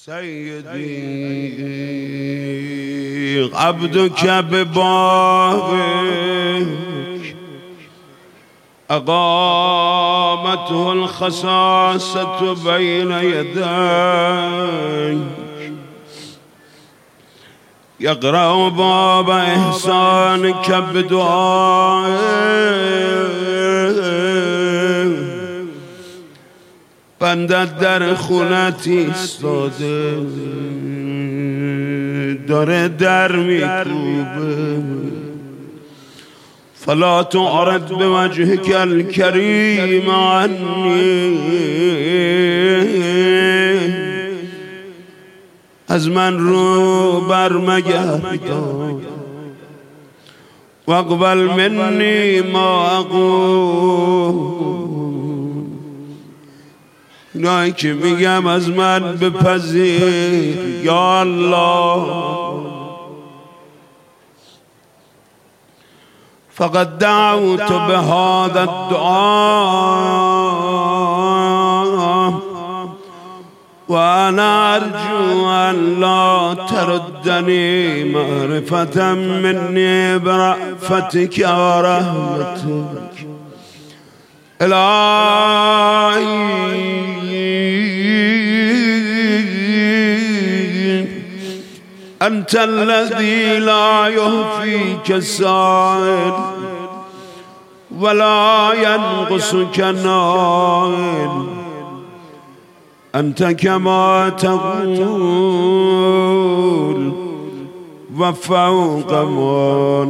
سيدي عبدك ببابك أقامته الخصاصة بين يديك يقرأ باب إحسانك بدعائك بندت در خونت ایستاده داره در میکوبه فلا تعرض بوجهك الكريم عني از من رو برمگردان واقبل منی ما اقول اینایی که میگم از من بپذیر یا الله فقد دعوت بهذا الدعاء وانا ارجو ان لا تردني معرفة مني برأفتك ورحمتك الهی أنت الذي لا يهفيك السائل ولا ينقصك النائل أنت كما تقول وفوق ما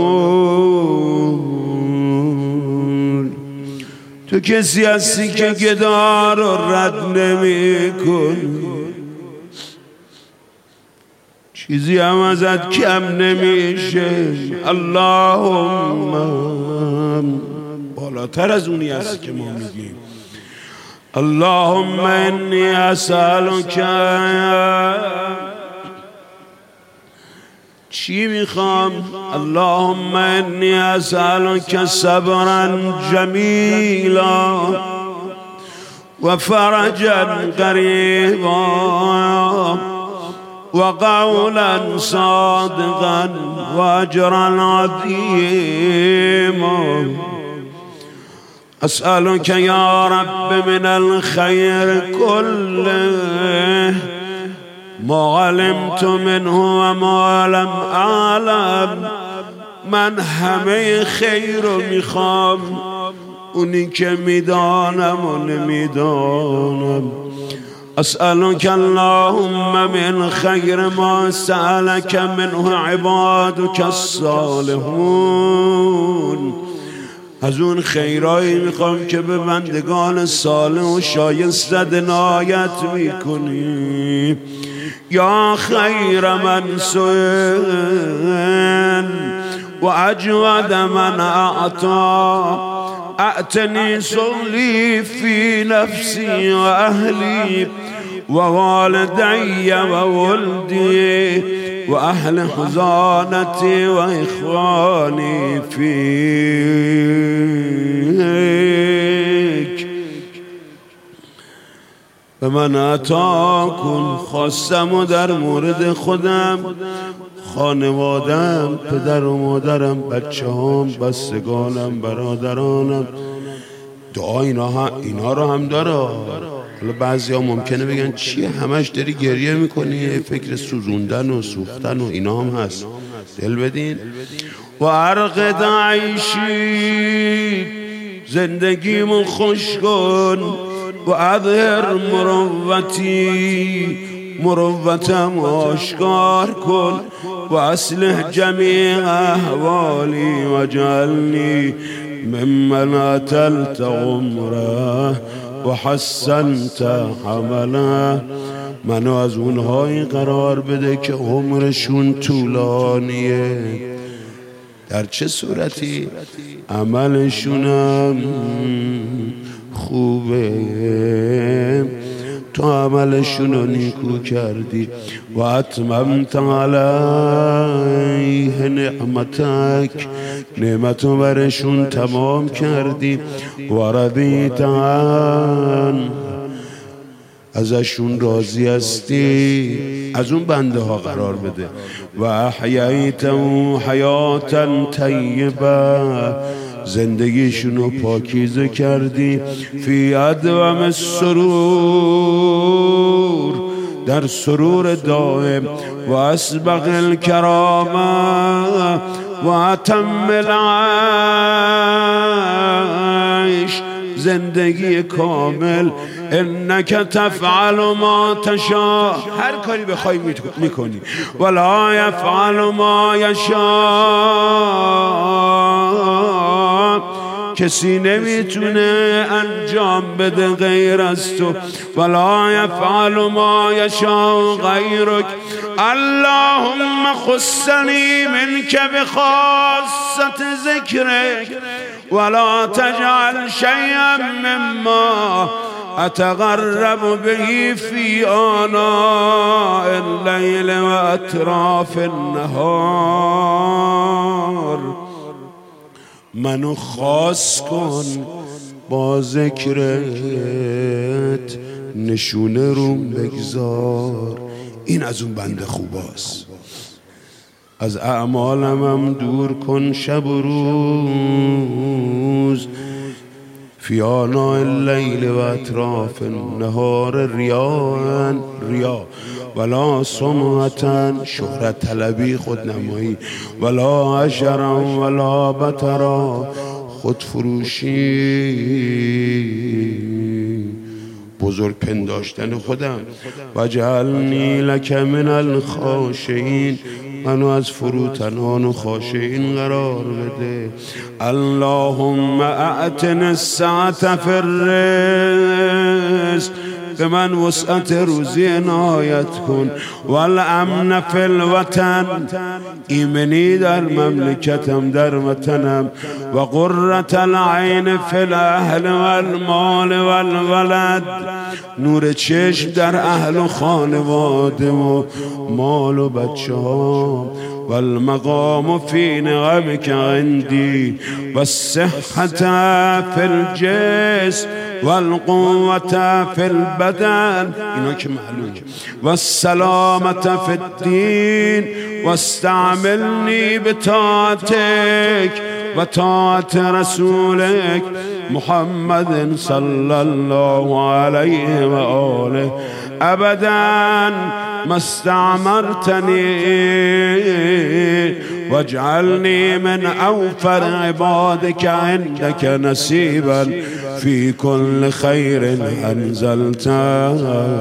نقول تو کسی هستی که گدا رو رد نمی کن چیزی هم ازت کم نمیشه اللهم بالاتر از اونی هست که ما میگیم اللهم انی اسألک چی میخوام اللهم انی اسألک صبرا جمیلا و فرجا قریبا وقولا صادقا واجرا عظيما أسألك يا رب من الخير كله ما علمت منه وما لم أعلم من همه خیر رو میخوام اونی که میدانم و نمیدانم أسألك اللهم من خير ما سألك منه عبادك الصالحون از اون خیرایی میخوام که به بندگان صالح و شایسته عنایت میکنی یا خیر من سئل و اجود من اعطا اعتني صلي في نفسي وأهلي ووالدي وولدي وأهل خزانتي وإخواني فيك فمن أتاكن خواستم در مورد خودم خانوادم پدر و مادرم بچه هم بستگانم برادرانم دعا اینا رو هم داره حالا بعضی ها ممکنه بگن چیه همش داری گریه میکنی فکر سوزوندن و سوختن و اینا هم هست دل بدین و ارقد عیشی زندگیمو خوش کن و اظهر مروتم آشکار کن و اصلح جمیع احوالی و جعلنی ممن اتلت عمره و حسنت حمله منو از اونهایی قرار بده که عمرشون طولانیه در چه صورتی عملشونم خوبه تو عملشون رو نیکو کردی و اتممت علیه نعمتک نعمتو برشون تمام کردی و رضیت ازشون راضی هستی از اون بنده ها قرار بده. و احییتهم حیاتا طیبه، زندگیشونو پاکیزه کردی. فی ادوم السرور، در سرور دائم. و اسبغ الکرامه و اتم العیش، زندگی کامل. انک تفعل ما تشاء، هر کاری بخوای میکنی. ولا یفعل ما یشاء، کسی نمیتونه انجام بده غیر از تو. ولا یفعل ما یشاء غیرک. اللهم خصنی منک بخاصة ذکرک ولا تجعل شیئا مما اتقرب به فی آناء اللیل و اطراف النهار. منو خاص کن با ذکرت، نشونه روم بگذار. این از اون بنده خوباست. از اعمالم هم دور کن شب و روز. فی آناء اللیل و اطراف النهار ریا ولا سمعة، شهرت طلبی، خودنمایی. ولا عشرا ولا بطرا، خودفروشی، بزرگ پنداشتن خودم. و جعلنی لک من الخاشعین، منو از فروتنان و خاشعین قرار بده. اللهم اعطنی السعة فی الرزق، به من وسعت روزی عنایت کن. والامن فی الوطن، ایمنی در مملکتم، در وطنم. و قرة العین فی الاهل والمال والولد، نور چشم در اهل و خانواده و مال و بچه ها. والمقام فی نعمک عندی و الصحة فی الجسم والقوة فی البدن، اینا که معلوم. والسلامة فی الدین واستعملنی بطاعتک و طاعت رسولک محمد صلی الله علیه و آله. ابدا ما استعمرتنی واجعلنی من اوفر عبادك عندك نصیبا فی کل خیر انزلته.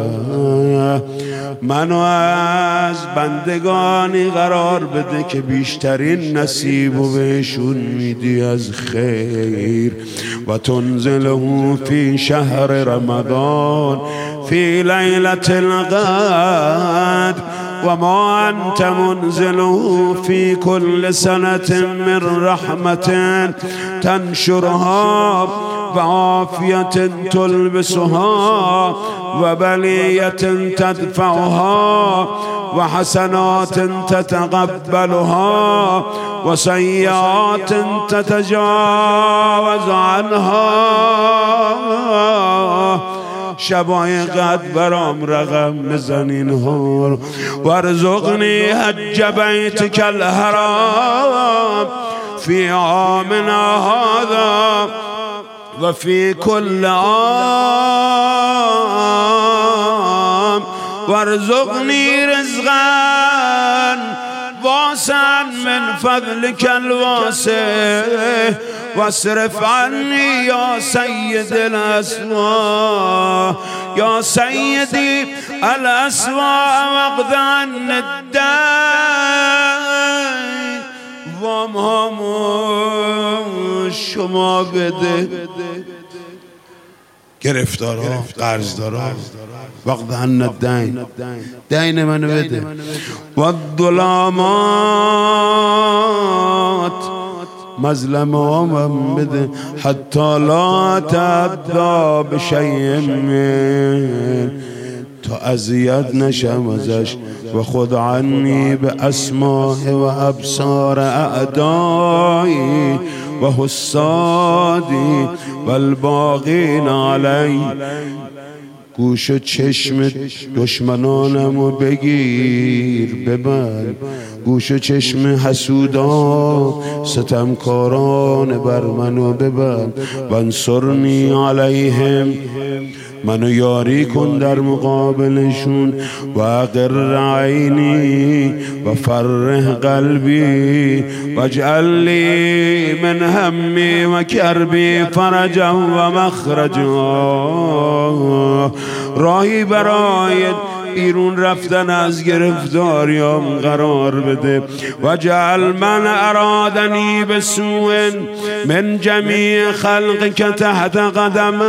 منو از بندگانی قرار بده که بیشترین نصیب و بهشون میدی از خیر. و تنزله فی شهر رمضان فی لیلة القدر و ما انت منزله فی کل سنة من رحمة تنشرها و عافیت تلبسها و بلیت تدفعها و حسنات تتقبلها و سیئات تتجاوز عنها. شبای قدر برام رقم بزنین ها. وارزقنی حج بیتک الحرام فی عامنا هذا و فی کل عام. وارزقنی رزقا واسعا من فضلك الواسع واصرف عني یا سید الاسوا یا سیدی الاسوا واقض عن الدین. وام همو شما بده، گرفتارا، قرضدارا، وقت عن الدین، دین منو بده. و الظلامات، مظلمه هم بده. حتی لا تعدا بشیء من، تا اذیت نشم ازش. و خود عنی به اسماء و ابصار اعدایی و حسادی و الباغین علی. گوش و چشم دشمنانمو بگیر ببند، گوش و چشم حسودان ستمکاران بر منو ببند. وانصرنی علیهم، منو یاری کن در مقابلشون. و اقر عینی و فرح قلبی واجعل لی من همی و کربی فرجا و مخرجا. راهی برای بیرون رفتن از گرفتاریام قرار بده. و جعل من ارادنی بسوء من جمیع خلق که تحت قدمی،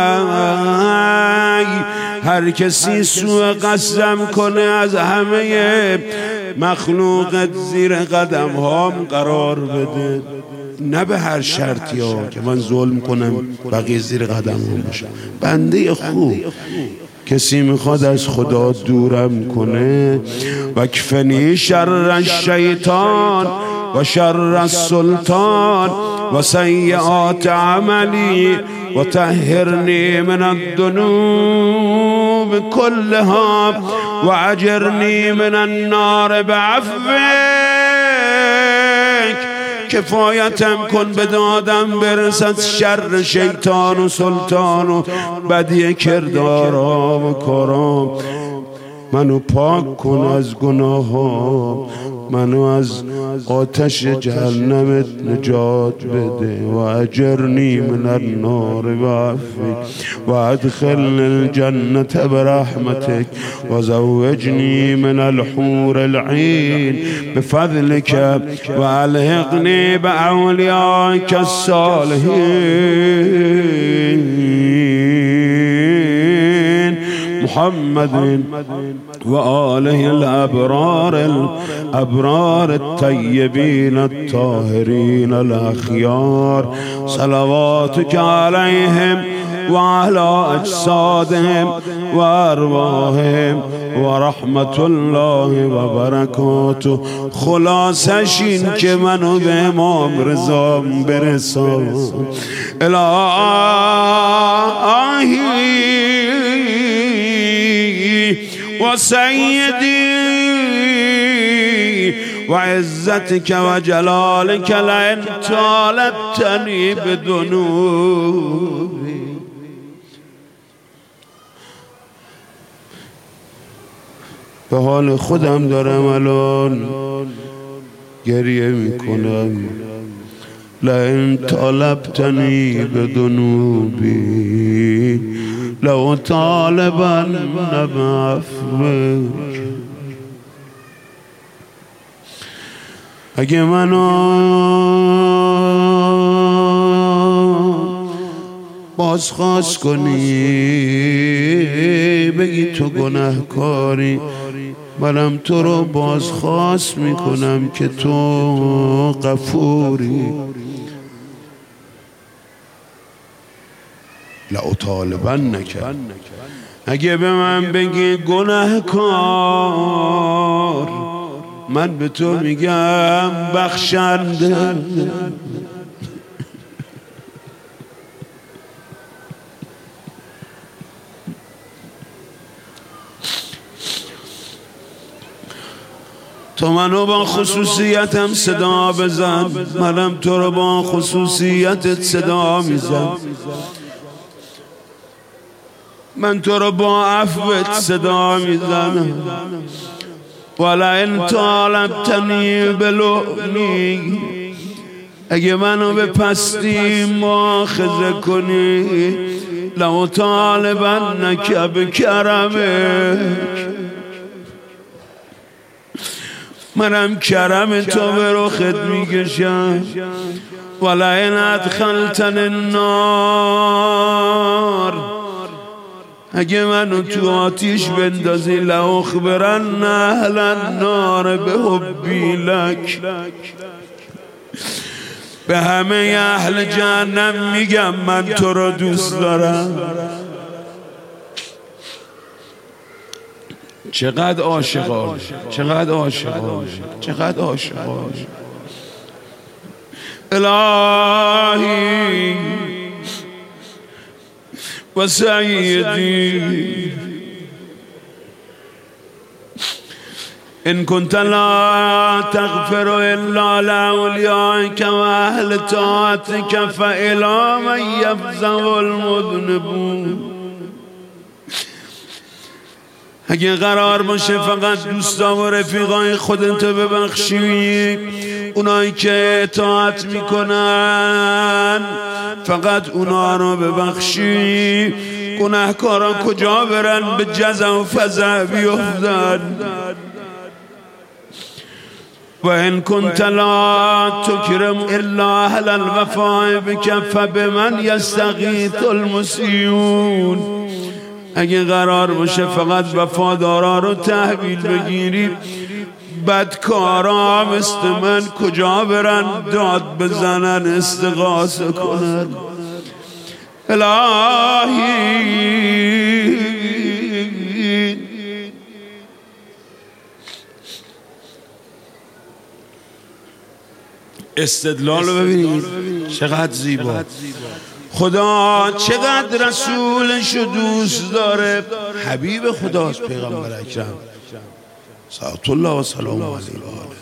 هر کسی سوء قصدم کنه از همه مخلوقت زیر قدم هام قرار بده. نه به هر شرطی ها که من ظلم کنم بقیه زیر قدم هم باشم. بنده خوب کسی میخواد از خدا دورم کنه، وکفنی شر الشیطان و شر السلطان و سیئات عملی و طهرنی من الذنوب كلها و اجرنی من النار بعفوک. کفایتم کن به دادم برسد شر شیطان و سلطان و بدی کردارام و کارام. منو پاک کن از گناهام، منو از آتش جهنمت نجات بده. و اجرنی من النار بعفوک و ادخلنی الجنة برحمتک و زوجنی من الحور العین بفضلک و الحقنی باولیائک الصالحین محمد و آله الابرار الطیبین الطاهرین الاخیار. صلواتک علیهم و علی اجسادهم و ارواحهم و رحمت الله و برکاته. خلاصش این که منو به امام رضا برسان. الهی و سیدی و عزتك و جلالك لئن طالبتنی بذنوبی. به حال خودم دارم الان گریه میکنم. لئن طالبتنی بذنوبی لو طالبن بعفوک. اگه منو بازخواست کنی بگی تو گناهکاری، منم تو رو بازخواست میکنم که تو غفوری. لأطالبنک، اگه به من بگی گناهکار من به تو میگم بخشنده. تو منو با خصوصیتم صدا بزن، منم تو رو با خصوصیتت صدا میزن. من تو رو با عفوت صدا میزنم. ولئن طالبتنی بلؤمی، اگه منو به پستی مؤاخذه کنی لأطالبنک بکرمک، منم کرم تو به رخت میکشم. ولئن ادخلتنی النار، اگه منو تو آتیش بندازی لأخبرن اهل النار بحبی لک، به همه اهل جهنم میگم من تو رو دوست دارم. چقدر عاشقانه، چقدر عاشقانه، چقدر عاشقانه. الهی وسيدي إن كنت لا تغفر إلا لأوليائك وأهل طاعتك فإلى من يفزع المذنبون. اگه قرار باشه فقط دوستا و رفیقای خودت ببخشی، اونایی که اطاعت میکنن فقط اونا رو ببخشی، گناهکارا کجا برن به جزع و فزع بیفتن. و ان كنت لا تكرم الا اهل الوفاء بك فبمن يستغيث المسيئون. اگه قرار باشه فقط وفادارا رو تحویل بگیری، بدکارا مثل من کجا برن داد بزنن استغاثه کنن. الهی استدلال رو ببینید چقدر زیبا. خدا چقدر رسولش رو دوست داره. حبیب خداست پیغمبر اکرم صلوات الله و سلام علیه.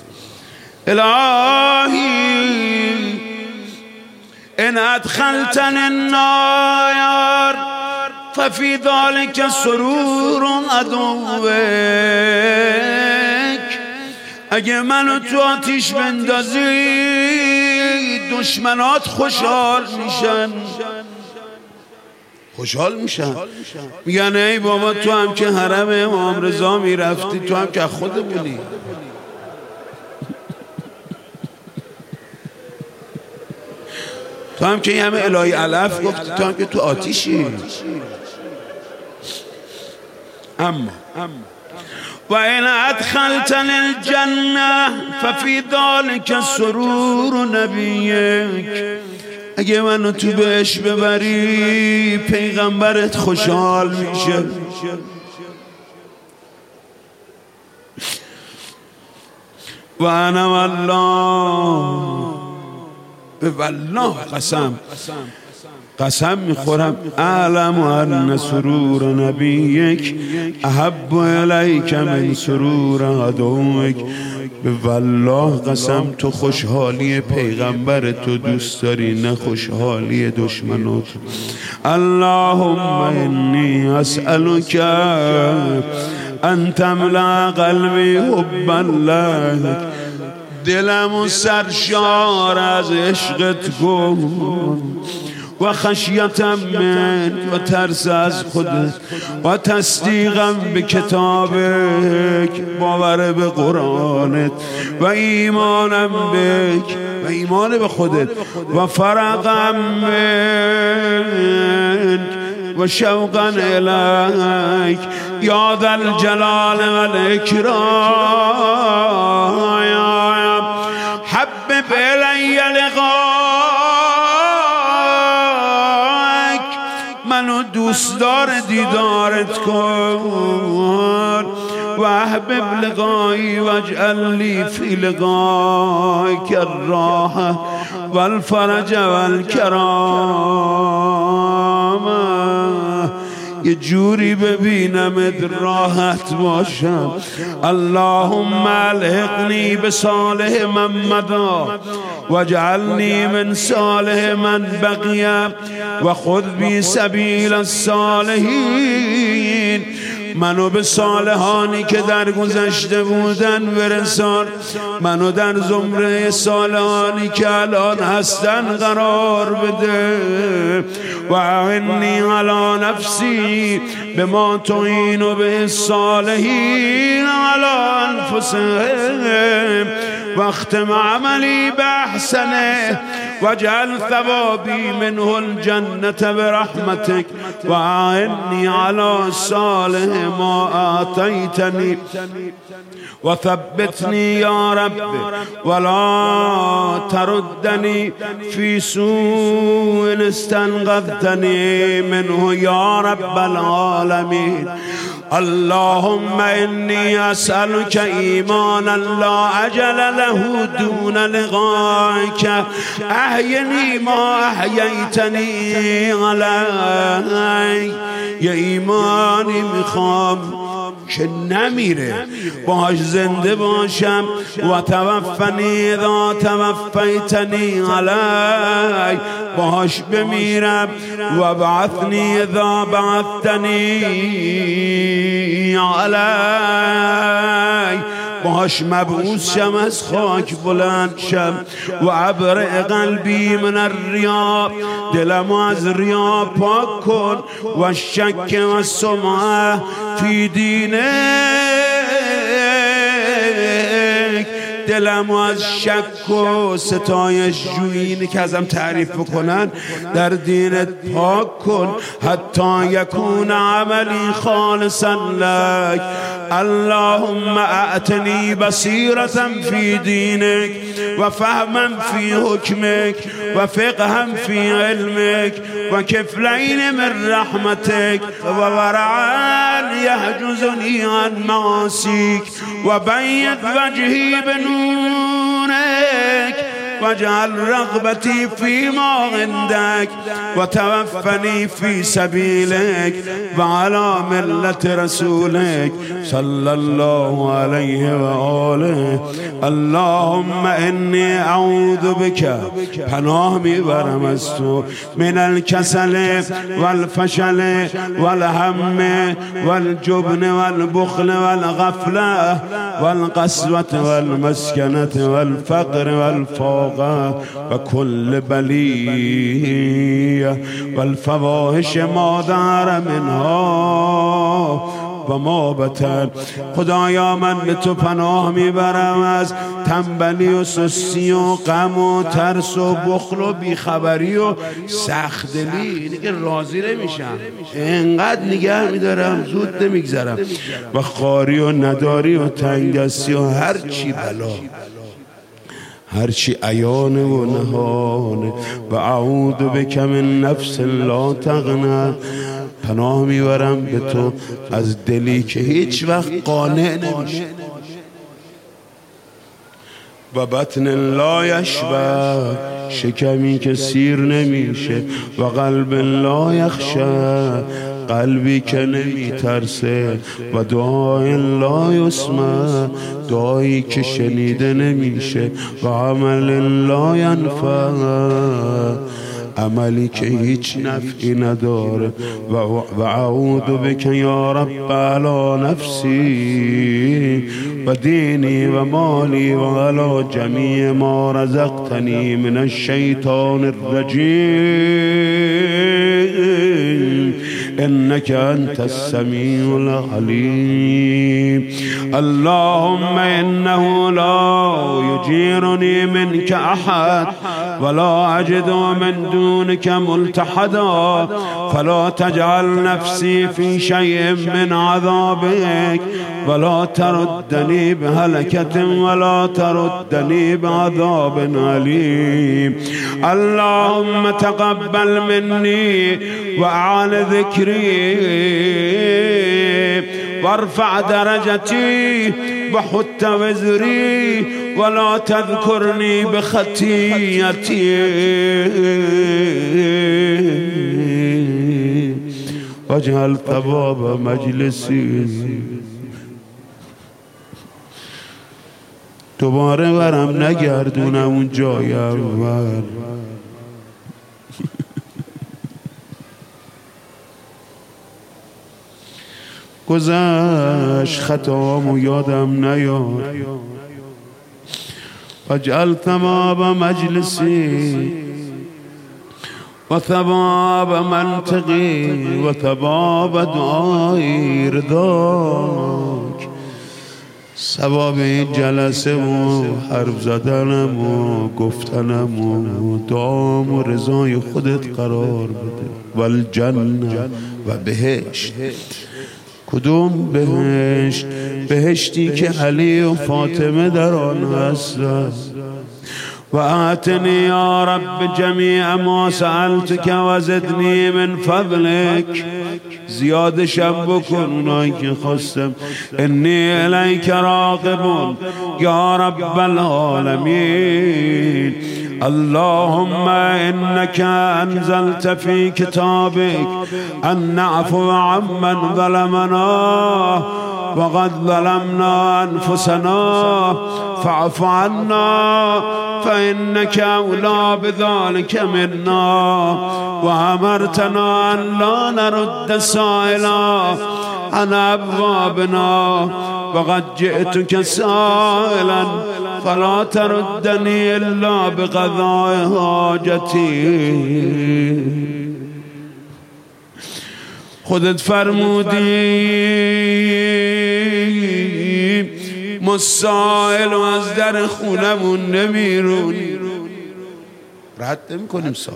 الهی ان ادخلتنی النار ففی ذلک سرور عدوک. اگه منو تو آتیش بندازی دشمنات خوشحال میشن. میگن ای بابا تو هم که حرم امام رضا میرفتی، تو هم که خودمونی. تو هم که یه همه الهی علف گفتی، تو هم که تو آتیشی. اما و این ادخلتن الجنه ففی ذلک سرور نبیک. اگه منو تو بهش ببری پیغمبرت خوشحال میشه. و انا والله قسم میخورم اعلم ان سرور نبیک احب الیک من سرور عدوک. به والله قسم تو خوشحالی پیغمبر تو دوست داری نه خوشحالی دشمنات. اللهم انی اسألک ان تملأ قلبی حبا لک. دلمو سرشار از عشقت کن و خشیتم من و ترس از خودت و تصدیقم به کتابک، باور به قرآنت و ایمانم بک و ایمان به خودت و فرقم من و شوقا الیک یا ذا الجلال و الاکرام. حبب الی لقاءک. منو دوست دار دیدارت کن. و احبب لقایی واجعل لی فی لقائک الراحة والفرج والکرامة. یه جوری ببینم راحت باشم. اللهم الحقنی بصالح من مضی واجعلنی من صالح من بقی و خذ بی سبیل الصالحین. منو به صالحانی که در گذشته بودن برسان. منو در زمره صالحانی که الان هستن قرار بده. و اعنی علی نفسی بما تعین به الصالحین علی انفسهم واختم عملی باحسنه واجعل ثوابی منه الجنة برحمتك و اعنی علی صالح ما آتیتنی و ثبتنی یا رب ولا تردنی فی سوء استنقذتنی منه یا رب العالمین. اللهم إني أسألك إيمانا لا أجل له دون لقائك أحيني ما أحييتني علي. یه ایمانی میخوام که نمیره، باهاش زنده باشم. و توفنی اذا توفیتنی علی، باهاش بمیرم. و بعثنی اذا بعثتنی علی، باهاش مبعوث شم، از خاک بلند شم. و ابرئ قلبی من الریا، دلم از ریا پاک کن. و شک و سمعه فی دینک، دلم از شک و ستایش جویی که ازم تعریف بکنن در دینت پاک کن. حتی یکون عملی خالصا لک. اللهم اعطنی بصیرة فی دینک و فهما فی حکمک و فقها فی علمک و کفلین من رحمتک و ورعا یحجزنی عن معاصیک و بید وجهی بنورک واجعل رغبتي فيما عندك وتوفني في سبيلك وعلى ملة رسولك صلى الله عليه وآله. اللهم إني أعوذ بك، پناه میبرم از تو، من الكسل والفشل والهم والجبن والبخل والغفلة والقسوة والمسكنة والفقر والفوق وكل بلية والفواحش ما ظهر منها و ما بطن. خدایا من به تو پناه میبرم از تنبلی و سستی و غم و ترس و بخل و بیخبری و سختدلی. اینی که راضی نمیشم، اینقدر نگه میدارم زود نمیگذرم. و خواری و نداری و تنگستی و هرچی بلا، هرچی عیانه و نهانه. و اعوذ بک من نفس لا تغنی، پناه میبرم به تو از دلی که هیچ وقت قانع نمیشه. و بطن لا یشبع، شکمی که سیر نمیشه. و قلب لا یخشع، قلبی که نمیترسه. و دعای لا یسمع، دعایی که شنیده نمیشه. و عمل لا ینفع، عملی که هیچ نفعی نداره. و اعوذ بک یا رب علی نفسی و دینی و مالی و علی جمیع ما رزقتنی من الشیطان الرجیم انك انت السمیع العلیم. اللهم انه لا یجیرنی منك احد ولا اجد من دونك ملتحدا فلا تجعل نفسي في شيء من عذابك ولا تردني بهلكة ولا تردني بعذاب أليم. اللهم تقبل مني وأعل ذكري وارفع درجتي وحط وزري ولا تذكرني بخطيئتي واجعل ثواب مجلسي. دوباره برم نگردونم اون جای اول. گذشت خطامو یادم نیاد. واجعل ثواب مجلسی و ثواب منطقی و ثواب دعای رضاک. ثواب این جلسه و حرف زدنم و گفتنم و دعام و رضای خودت قرار بده. والجنه و بهشت. کدوم بهشت؟ بهشتی که علی و فاطمه در آن هستند. وآتني يا رب جميع ما سألتك وزدني من فضلك. زیادشم بکن اونایی که خواستم. انی الیک راغب یا رب العالمین. اللهم انك انزلت في كتابك ان نعفو عمن ظلمنا وقد ظلمنا انفسنا فاعف عنا فانك اولى بذلك منا. وامرتنا ان لا نرد سائلا عن ابوابنا وقد جئتك سائلا فلا تردني الا بقضاء حاجتي. خودت فرمودی ما سائل و از در خونمون نمیرونی، رد نمی کنیم سائل.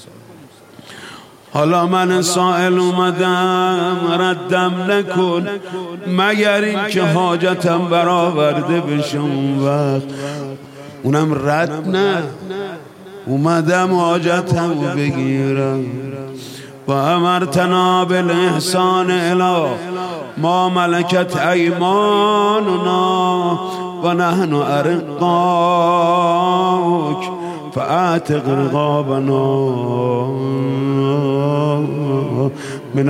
حالا من سائل اومدم ردم نکن مگر این که حاجتم برآورده بشه. اون وقت اونم رد نه، اومدم حاجتم رو بگیرم. و امرتنا بالاحسان الی ما ملکت ایماننا و نحن ارقاک فاعتق رقابنا من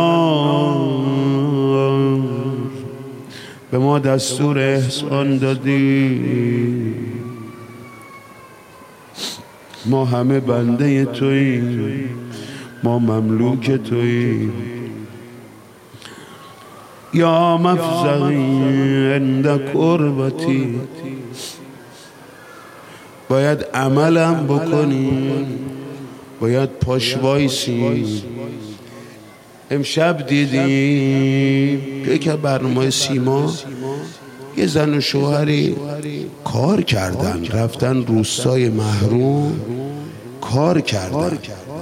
النار. به ما دستور احسان دادی، ما همه بنده توییم، ما مملوک توییم. یا مفزعی عند کربتی، باید عملم بکنی، باید پاش وایسی. امشب دیدیم یک برنامه سیما یه زن و شوهری کار کردن، رفتن روستای محروم کار کردن،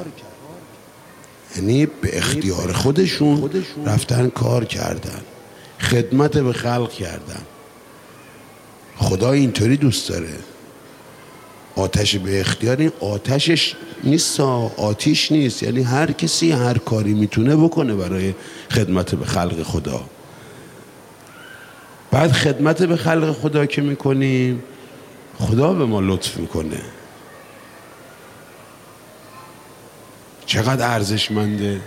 یعنی به اختیار خودشون رفتن کار کردن، خدمت به خلق کردن. خدا اینطوری دوست داره. آتش به اختیار، این آتشش نیست، آتیش نیست، یعنی هر کسی هر کاری میتونه بکنه برای خدمت به خلق خدا. بعد خدمت به خلق خدا که میکنیم خدا به ما لطف میکنه. چقدر ارزشمنده.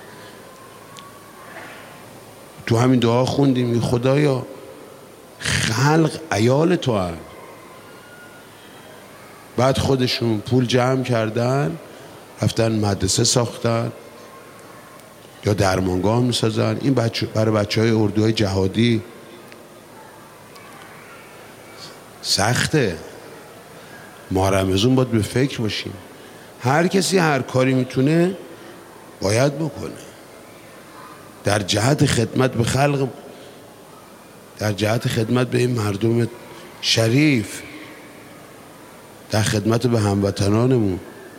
تو همین دعا خوندیم خدایا خلق عیال تو هم. بعد خودشون پول جمع کردن رفتن مدرسه ساختن یا درمانگاه میسازن. این برای بچه های اردوهای جهادی سخته. ما رمضان باید به فکر باشیم. هر کسی هر کاری میتونه باید بکنه در جهت خدمت به خلق، در جهت خدمت به این مردم شریف، در خدمت به هموطنانمون.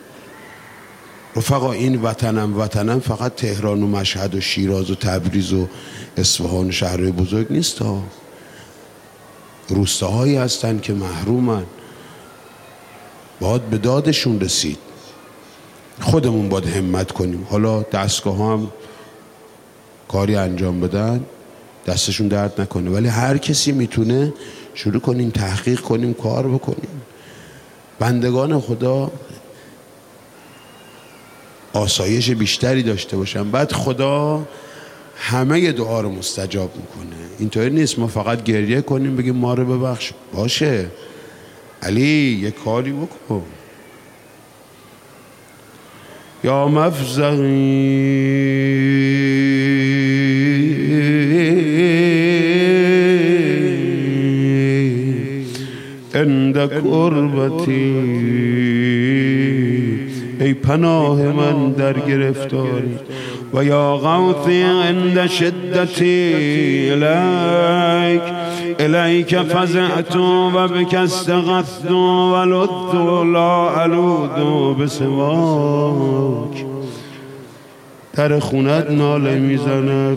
رفقا این وطنم فقط تهران و مشهد و شیراز و تبریز و اصفهان و شهرهای بزرگ نیست ها. روستاهایی هستن که محرومن، باید به دادشون رسید. خودمون باید همت کنیم. حالا دستگاه هم کاری انجام بدن دستشون درد نکنه، ولی هر کسی میتونه شروع کنیم تحقیق کنیم کار بکنیم. بندگان خدا آسایش بیشتری داشته باشن، بعد خدا همه دعا رو مستجاب میکنه. اینطوری نیست ما فقط گریه کنیم بگیم ما رو ببخش. باشه علی یه کاری بکن. یا مفزعی عند کربتی، ای پناه من در گرفتاری. و یا غوثی عند شدتی الیک فزعت و بک استغثت و لذت لا الود بسواک. در خونت ناله میزند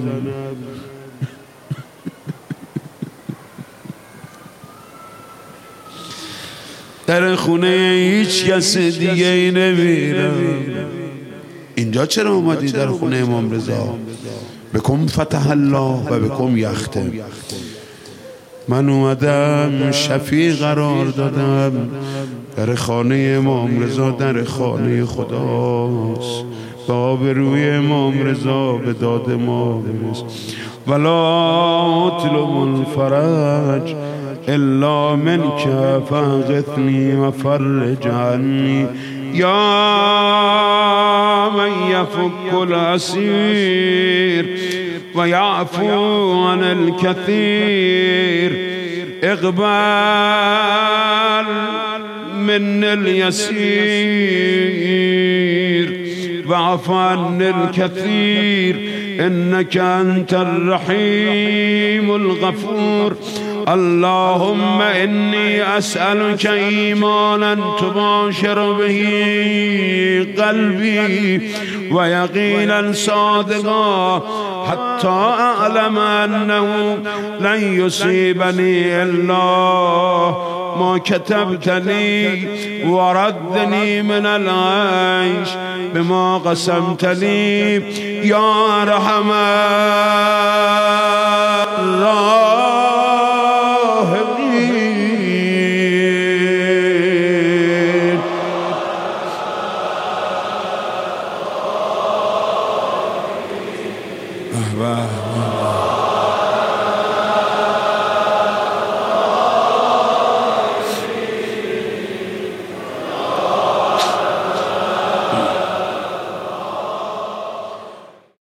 در خونه هیچ کس دیگه ای نمیرم. اینجا چرا اومدی در خونه امام رضا؟ بکم فتح الله و بکم یختم. من اومدم شفیع قرار دادم. در خانه امام رضا در خانه خداست. به آبروی امام رضا به داد ما برس. ولا اطلب الفرج الا منك فاغثني وفرج عني یا من يفك الاسير ويعفو عن الكثير اقبل من اليسير واعف عن الكثير إنك أنت الرحيم الغفور. اللهم إني أسألك إيمانا تباشر به قلبي ويقينا صادقا حتى أعلم أنه لن يصيبني إلا ما كتبت لي وردني من العيش بما قسمت لي يا أرحم الراحمين.